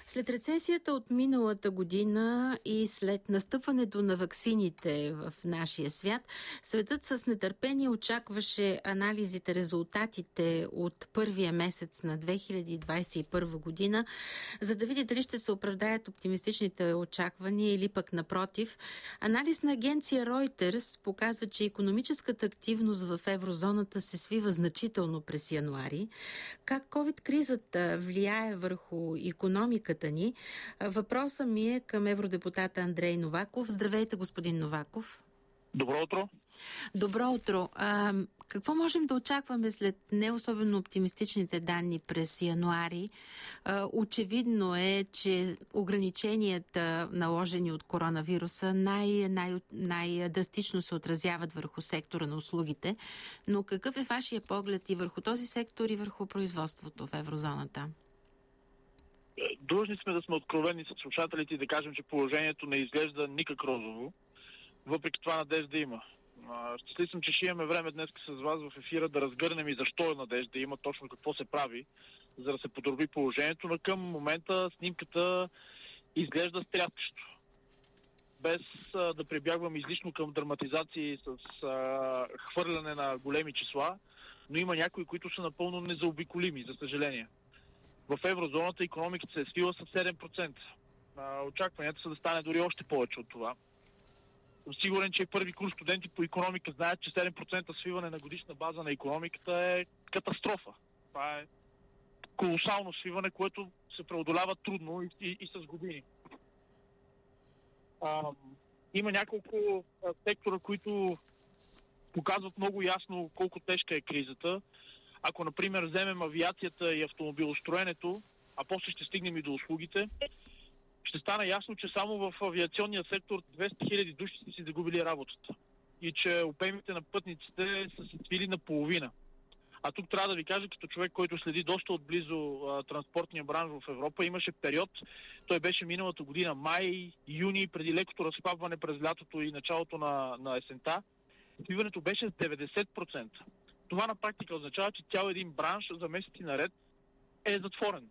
След рецесията от миналата година и след настъпването на ваксините в нашия свят, светът с нетърпение очакваше анализите, резултатите от първия месец на 2021 година, за да види дали ще се оправдаят оптимистичните очаквания или пък напротив. Анализ на агенция Reuters показва, че икономическата активност в еврозоната се свива значително през януари. Как COVID-кризата влияе върху икономиката ни? Въпросът ми е към евродепутата Андрей Новаков. Здравейте, господин Новаков. Добро утро. Добро утро. Какво можем да очакваме след не особено оптимистичните данни през януари? Очевидно е, че ограниченията, наложени от коронавируса, най-драстично се отразяват върху сектора на услугите. Но какъв е вашия поглед и върху този сектор, и върху производството в еврозоната? Длъжни сме да сме откровени с слушателите и да кажем, че положението не изглежда никак розово. Въпреки това надежда има. Щастлив съм, че ще имаме време днес с вас в ефира да разгърнем и защо е надежда има, точно какво се прави, за да се подроби положението, но към момента снимката изглежда стряскащо. Без да прибягвам излишно към драматизации с хвърляне на големи числа, но има някои, които са напълно незаобиколими, за съжаление. В еврозоната икономиката се е свила с 7%. Очакванията са да стане дори още повече от това. Съм сигурен, че първи курс студенти по икономика знаят, че 7% свиване на годишна база на икономиката е катастрофа. Това е колосално свиване, което се преодолява трудно и с години. Има няколко сектора, които показват много ясно колко тежка е кризата. Ако, например, вземем авиацията и автомобилостроенето, а после ще стигнем и до услугите, ще стане ясно, че само в авиационния сектор 200 000 души са си загубили работата. И че обемите на пътниците са се свили наполовина. А тук трябва да ви кажа, като човек, който следи доста отблизо транспортния бранш в Европа, имаше период, той беше миналата година, май, юни, преди лекото разхлабване през лятото и началото на есента, свиването беше 90%. Това на практика означава, че цял един бранш за месеци наред е затворен.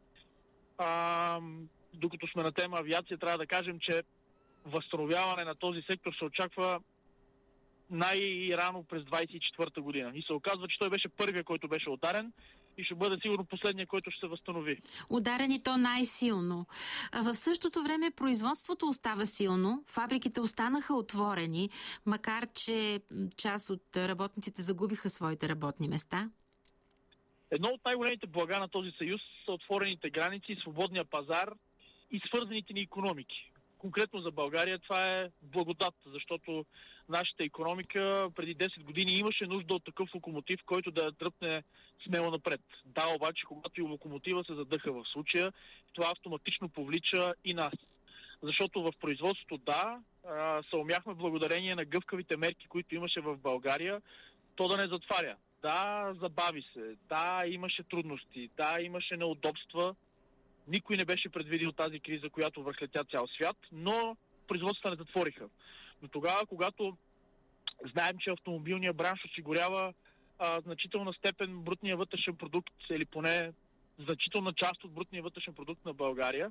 Докато сме на тема авиация, трябва да кажем, че възстановяване на този сектор се очаква най-рано през 24-та година. И се оказва, че той беше първия, който беше ударен и ще бъде сигурно последния, който ще се възстанови. Ударен и то най-силно. В същото време производството остава силно, фабриките останаха отворени, макар че част от работниците загубиха своите работни места. Едно от най-големите блага на този съюз са отворените граници, свободния пазар и свързаните ни икономики. Конкретно за България това е благодат, защото нашата икономика преди 10 години имаше нужда от такъв локомотив, който да тръпне смело напред. Да, обаче, когато и локомотива се задъха в случая, това автоматично повлича и нас. Защото в производството, се умяхме благодарение на гъвкавите мерки, които имаше в България, то да не затваря. Да, забави се. Да, имаше трудности. Да, имаше неудобства. Никой не беше предвидил тази криза, която върхлетя цял свят, но производствата не затвориха. Но тогава, когато знаем, че автомобилният бранш осигурява значителна степен брутния вътрешен продукт, или поне значителна част от брутния вътрешен продукт на България,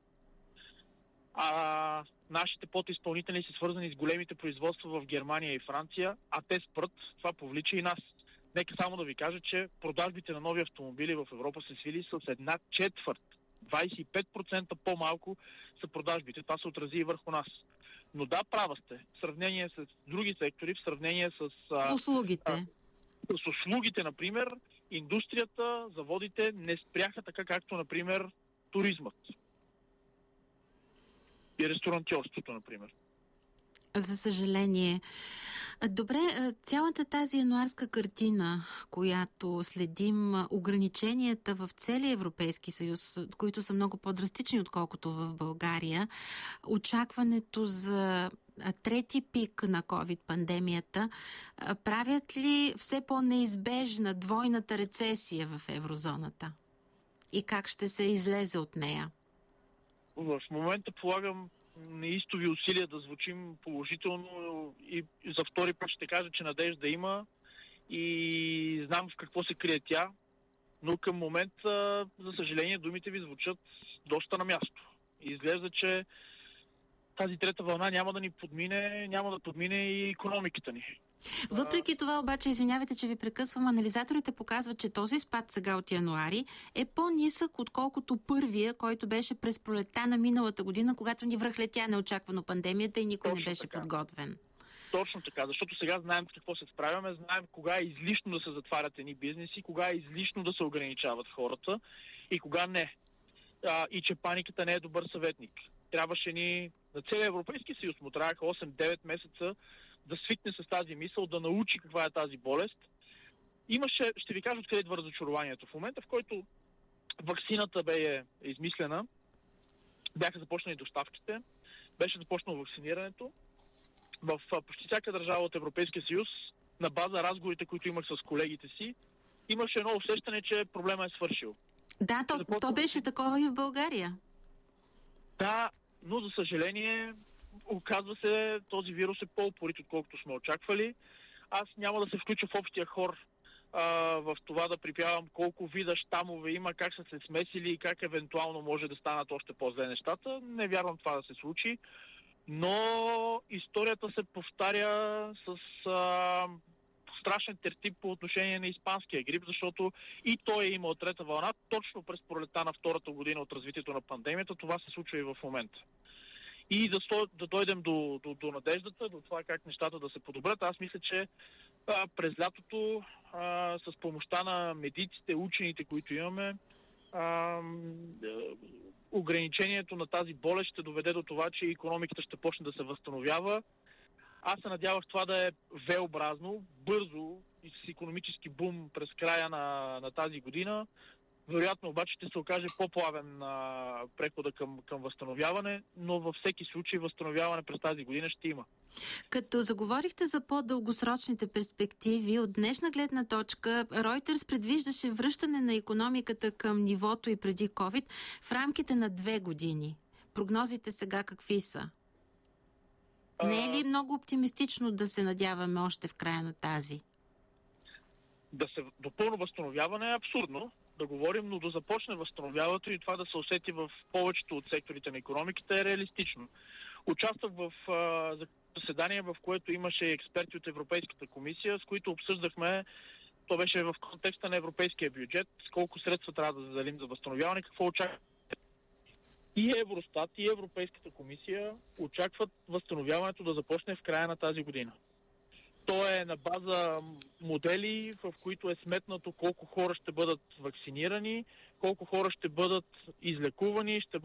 нашите подизпълнители са свързани с големите производства в Германия и Франция, а те спрат, това повлича и нас. Нека само да ви кажа, че продажбите на нови автомобили в Европа се свили с 1/4. 25% по-малко са продажбите. Това се отрази и върху нас. Но да, права сте. В сравнение с други сектори, в сравнение с услугите. С услугите, например, индустрията, заводите не спряха така, както, например, туризмът. И ресторантьорството, например. За съжаление. Добре, цялата тази януарска картина, която следим, ограниченията в целия Европейски съюз, които са много по-драстични, отколкото в България, очакването за трети пик на COVID-пандемията, правят ли все по-неизбежна двойната рецесия в еврозоната? И как ще се излезе от нея? В момента полагам неистови усилия да звучим положително и за втори път ще кажа, че надежда има и знам в какво се крие тя, но към момента, за съжаление, думите ви звучат доста на място. И изглежда, че тази трета вълна няма да подмине и икономиката ни. Въпреки това обаче, извинявайте, че ви прекъсвам, анализаторите показват, че този спад сега от януари е по-нисък, отколкото първия, който беше през пролетта на миналата година, когато ни връхлетя неочаквано пандемията и никой не беше подготвен. Точно така, защото сега знаем с какво се справяме, знаем кога е излишно да се затварят едни бизнеси, кога е излишно да се ограничават хората и кога не. И че паниката не е добър съветник. Трябваше ни, на целия Европейски съюз му трябваха 8-9 месеца да свикне с тази мисъл, да научи каква е тази болест. Ще ви кажа откъде идва разочарованието. В момента, в който ваксината бе измислена, бяха започнали доставките, беше започнало вакцинирането. В почти всяка държава от Европейския съюз, на база разговорите, които имах с колегите си, имаше едно усещане, че проблема е свършил. Да, то беше такова и в България. Да, но за съжаление, оказва се, този вирус е по-упорит, отколкото сме очаквали. Аз няма да се включа в общия хор в това да припявам колко вида щамове има, как са се смесили и как евентуално може да станат още по-зле нещата. Не вярвам това да се случи. Но историята се повтаря с страшен тертип по отношение на испанския грип, защото и той е имал трета вълна точно през пролета на втората година от развитието на пандемията. Това се случва и в момента. И да дойдем до надеждата, до това как нещата да се подобрят. Аз мисля, че през лятото с помощта на медиците, учените, които имаме, ограничението на тази болест ще доведе до това, че икономиката ще почне да се възстановява. Аз се надявах това да е V-образно, бързо и с икономически бум през края на тази година. Вероятно обаче ще се окаже по-плавен прехода към възстановяване, но във всеки случай възстановяване през тази година ще има. Като заговорихте за по-дългосрочните перспективи, от днешна гледна точка, Reuters предвиждаше връщане на икономиката към нивото и преди COVID в рамките на 2 години. Прогнозите сега какви са? Не е ли много оптимистично да се надяваме още в края на тази? До пълно възстановяване е абсурдно да говорим, но да започне възстановяването и това да се усети в повечето от секторите на икономиката е реалистично. Участвах в заседание, в което имаше експерти от Европейската комисия, с които обсъждахме, то беше в контекста на европейския бюджет, колко средства трябва да заделим за възстановяване, какво очакваме. И Евростат, и Европейската комисия очакват възстановяването да започне в края на тази година. То е на база модели, в които е сметнато колко хора ще бъдат вакцинирани, колко хора ще бъдат излекувани, ще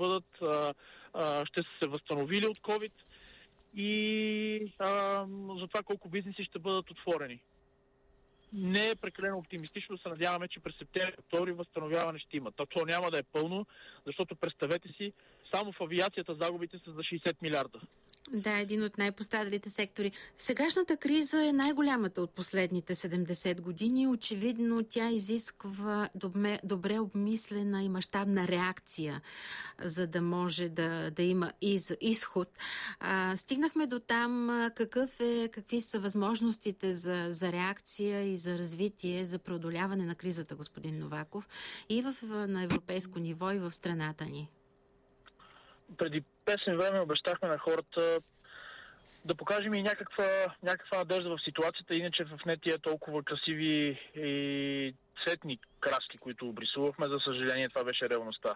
са се възстановили от COVID и за това колко бизнеси ще бъдат отворени. Не е прекалено оптимистично, се надяваме, че през септември-октомври възстановяване ще има. То няма да е пълно, защото представете си, само в авиацията загубите са за 60 милиарда. Да, един от най-пострадалите сектори. Сегашната криза е най-голямата от последните 70 години. Очевидно тя изисква добре обмислена и мащабна реакция, за да може да има изход. Стигнахме до там какви са възможностите за реакция и за развитие, за преодоляване на кризата, господин Новаков, и на европейско ниво, и в страната ни. Преди песен време обещахме на хората да покажем и някаква надежда в ситуацията, иначе в не тия толкова красиви и цветни краски, които обрисувахме. За съжаление, това беше реалността.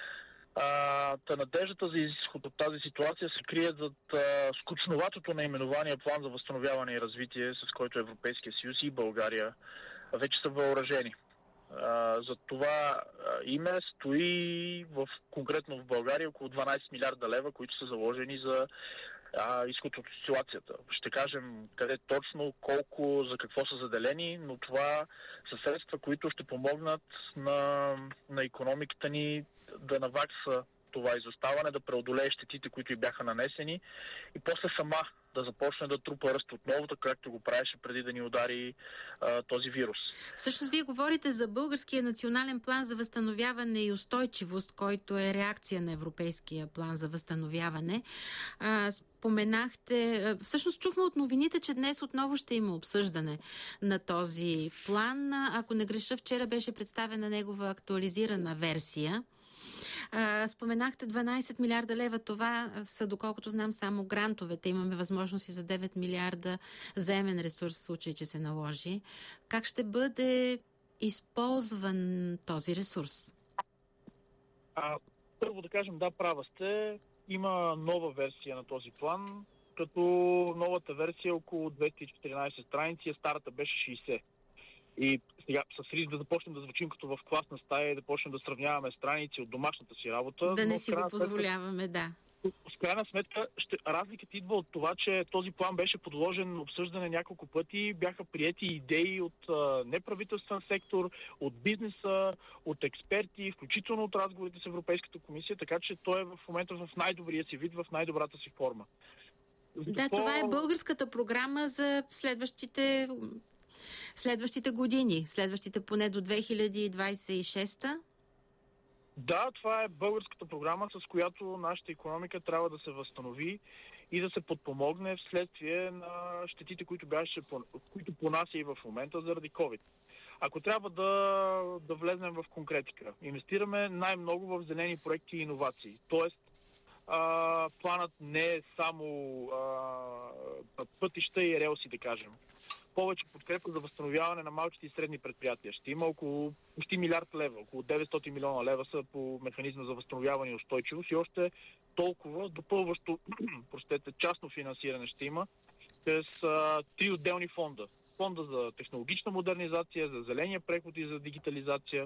Надеждата за изход от тази ситуация се крие зад скучноватото наименование План за възстановяване и развитие, с който Европейския съюз и България вече са въоръжени. За това име стои конкретно в България около 12 милиарда лева, които са заложени за изход от ситуацията. Ще кажем къде точно, колко, за какво са заделени, но това са средства, които ще помогнат на икономиката ни да навакса това изоставане, да преодолее щетите, които й бяха нанесени и после сама да започне да трупа ръст отново, така както го правеше преди да ни удари този вирус. Всъщност вие говорите за Българския национален план за възстановяване и устойчивост, който е реакция на Европейския план за възстановяване. Споменахте, всъщност чухме от новините, че днес отново ще има обсъждане на този план. Ако не греша, вчера беше представена негова актуализирана версия. Споменахте 12 милиарда лева. Това са, доколкото знам, само грантовете. Имаме възможност и за 9 милиарда заемен ресурс в случай, че се наложи. Как ще бъде използван този ресурс? Първо да кажем, да, права сте. Има нова версия на този план, като новата версия е около 214 страници, а старата беше 60. И сега с риск да започнем да звучим като в класна стая и да почнем да сравняваме страници от домашната си работа. Да не си го позволяваме, да. В крайна сметка, разликата идва от това, че този план беше подложен на обсъждане няколко пъти, бяха приети идеи от неправителствен сектор, от бизнеса, от експерти, включително от разговорите с Европейската комисия, така че той е в момента в най-добрия си вид, в най-добрата си форма. Да, това е българската програма за следващите години, следващите поне до 2026. Да, това е българската програма, с която нашата икономика трябва да се възстанови и да се подпомогне вследствие на щетите, които понася и в момента заради COVID. Ако трябва да влезнем в конкретика, инвестираме най-много в зелени проекти и иновации. Тоест, планът не е само пътища и релси, да кажем. Повече подкрепа за възстановяване на малките и средни предприятия. Ще има около почти милиард лева, около 900 милиона лева са по механизма за възстановяване и устойчивост и още толкова допълващо частно финансиране ще има чрез 3 отделни фонда. Фонда за технологична модернизация, за зеления преход и за дигитализация.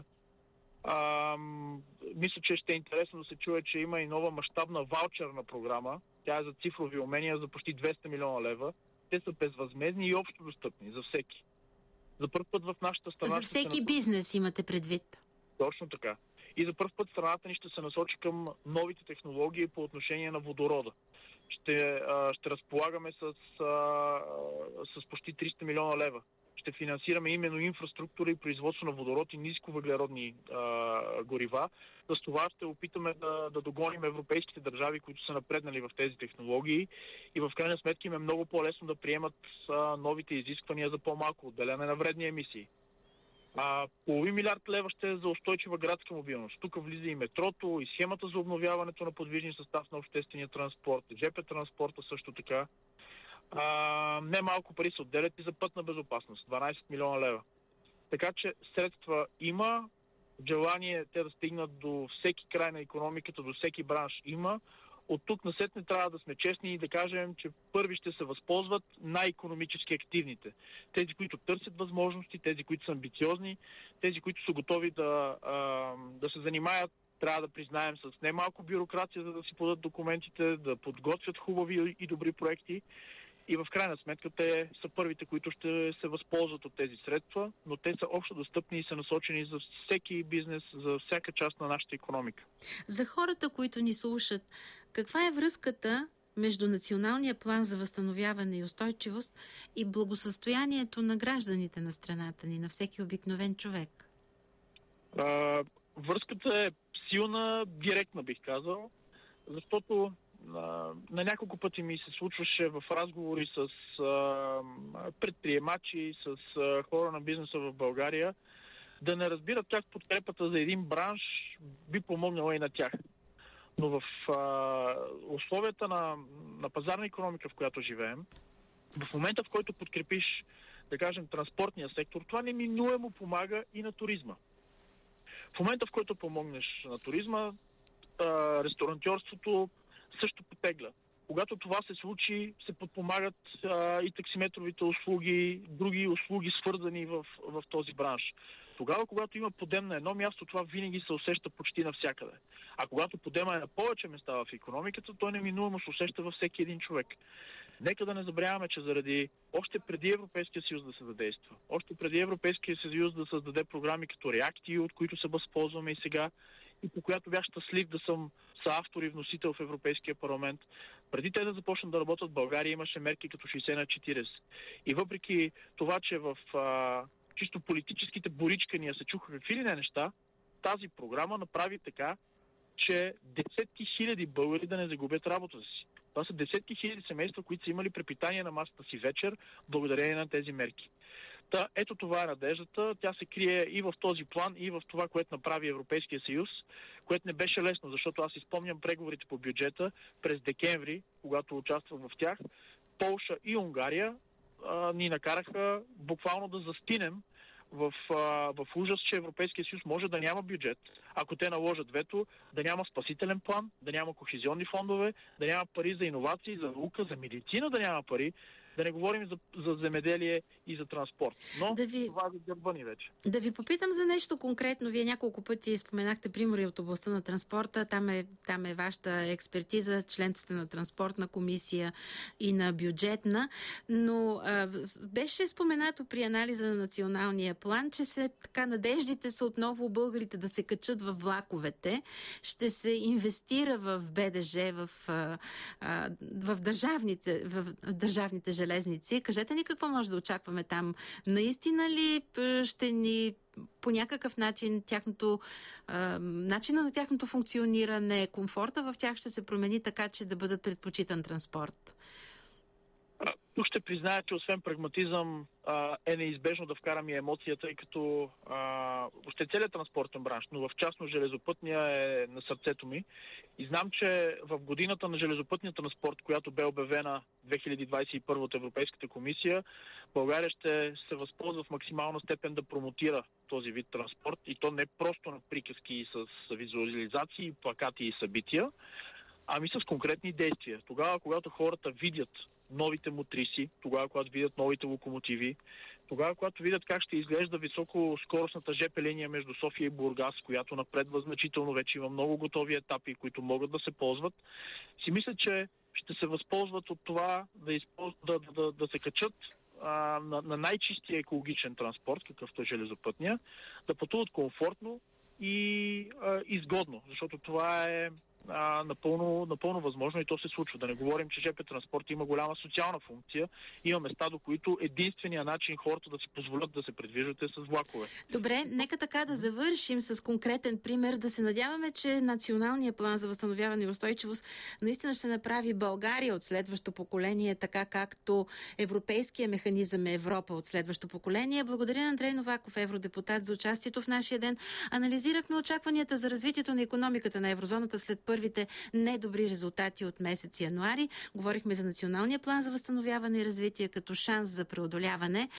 Мисля, че ще е интересно да се чуе, че има и нова мащабна ваучерна програма. Тя е за цифрови умения за почти 200 милиона лева. Те са безвъзмездни и общо достъпни за всеки. За първ път в нашата страна... За всеки бизнес имате предвид. Точно така. И за първ път страната ни ще се насочи към новите технологии по отношение на водорода. Ще разполагаме с почти 300 милиона лева. Ще финансираме именно инфраструктура и производство на водород и нисковъглеродни горива. С това ще опитаме да догоним европейските държави, които са напреднали в тези технологии и в крайна сметка им е много по-лесно да приемат новите изисквания за по-малко отделяне на вредни емисии. Половин милиард лева ще е за устойчива градска мобилност. Тук влиза и метрото, и схемата за обновяването на подвижния състав на обществения транспорт, ЖП транспорта също така. Не малко пари се отделят и за пътна безопасност. 12 милиона лева. Така че средства има, желание те да стигнат до всеки край на икономиката, до всеки бранш има. От тук насетне трябва да сме честни и да кажем, че първи ще се възползват най-икономически активните. Тези, които търсят възможности, тези, които са амбициозни, тези, които са готови да се занимаят, трябва да признаем, с немалко бюрокрация, за да си подадат документите, да подготвят хубави и добри проекти. И в крайна сметка те са първите, които ще се възползват от тези средства, но те са общо достъпни и са насочени за всеки бизнес, за всяка част на нашата икономика. За хората, които ни слушат, каква е връзката между Националния план за възстановяване и устойчивост и благосъстоянието на гражданите на страната ни, на всеки обикновен човек? Връзката е силна, директна, бих казал, защото на няколко пъти ми се случваше в разговори с предприемачи, с хора на бизнеса в България, да не разбират как подкрепата за един бранш би помогнала и на тях. Но в условията на пазарна икономика, в която живеем, в момента, в който подкрепиш, да кажем, транспортния сектор, това неминуемо помага и на туризма. В момента, в който помогнеш на туризма, ресторантьорството също потегля. Когато това се случи, се подпомагат и таксиметровите услуги, други услуги, свързани в този бранш. Тогава, когато има подем на едно място, това винаги се усеща почти навсякъде. А когато подема е на повече места в икономиката, той неминуемо се усеща във всеки един човек. Нека да не забравяме, че заради още преди Европейския съюз да се задейства, още преди Европейския съюз да създаде програми като Реакти, от които се възползваме и сега, и по която бях щастлив да съм съавтор и вносител в Европейския парламент. Преди те да започнат да работят в България, имаше мерки като 60/40. И въпреки това, че в чисто политическите боричкания се чуха какви ли не неща, тази програма направи така, че десетки хиляди българи да не загубят работата си. Това са десетки хиляди семейства, които са имали препитание на масата си вечер, благодарение на тези мерки. Та, ето това е надеждата. Тя се крие и в този план, и в това, което направи Европейския съюз, което не беше лесно, защото аз изпомням преговорите по бюджета през декември, когато участвах в тях. Полша и Унгария ни накараха буквално да застинем в ужас, че Европейския съюз може да няма бюджет, ако те наложат вето, да няма спасителен план, да няма кохезионни фондове, да няма пари за иновации, за наука, за медицина, да няма пари, да не говорим за земеделие и за транспорт. Но това е гърба ни вече. Да ви попитам за нещо конкретно. Вие няколко пъти споменахте примери от областта на транспорта. Там е вашата експертиза, член сте на транспортна комисия и на бюджетна. Но беше споменато при анализа на националния план, че надеждите са отново българите да се качат в влаковете. Ще се инвестира в БДЖ, в държавните железници. Кажете ни какво може да очакваме там. Наистина ли ще ни по някакъв начин начина на тяхното функциониране, комфорта в тях ще се промени така, че да бъдат предпочитан транспорт? Тук ще призная, че освен прагматизъм е неизбежно да вкарам и емоцията, тъй като още целият транспортен бранш, но в частност железопътния е на сърцето ми. И знам, че в годината на железопътния транспорт, която бе обявена 2021 от Европейската комисия, България ще се възползва в максимална степен да промотира този вид транспорт. И то не просто на приказки с визуализации, плакати и събития, ами с конкретни действия. Тогава, когато хората видят новите мотриси, тогава, когато видят новите локомотиви, тогава, когато видят как ще изглежда високоскоростната ЖП линия между София и Бургас, която напредва значително, вече има много готови етапи, които могат да се ползват, си мисля, че ще се възползват от това да се качат на най-чистия екологичен транспорт, какъвто е железопътния, да пътуват комфортно и изгодно, защото това е напълно възможно и то се случва. Да не говорим, че ЖП транспорт има голяма социална функция. Има места, до които единствения начин хората да си позволят да се придвижват е с влакове. Добре, нека така да завършим с конкретен пример. Да се надяваме, че Националният план за възстановяване и устойчивост наистина ще направи България от следващо поколение, така както Европейския механизъм Европа от следващо поколение. Благодаря на Андрей Новаков, евродепутат, за участието в нашия ден. Анализирахме очакванията за развитието на икономиката на еврозоната след първите недобри резултати от месец януари. Говорихме за Националния план за възстановяване и развитие като шанс за преодоляване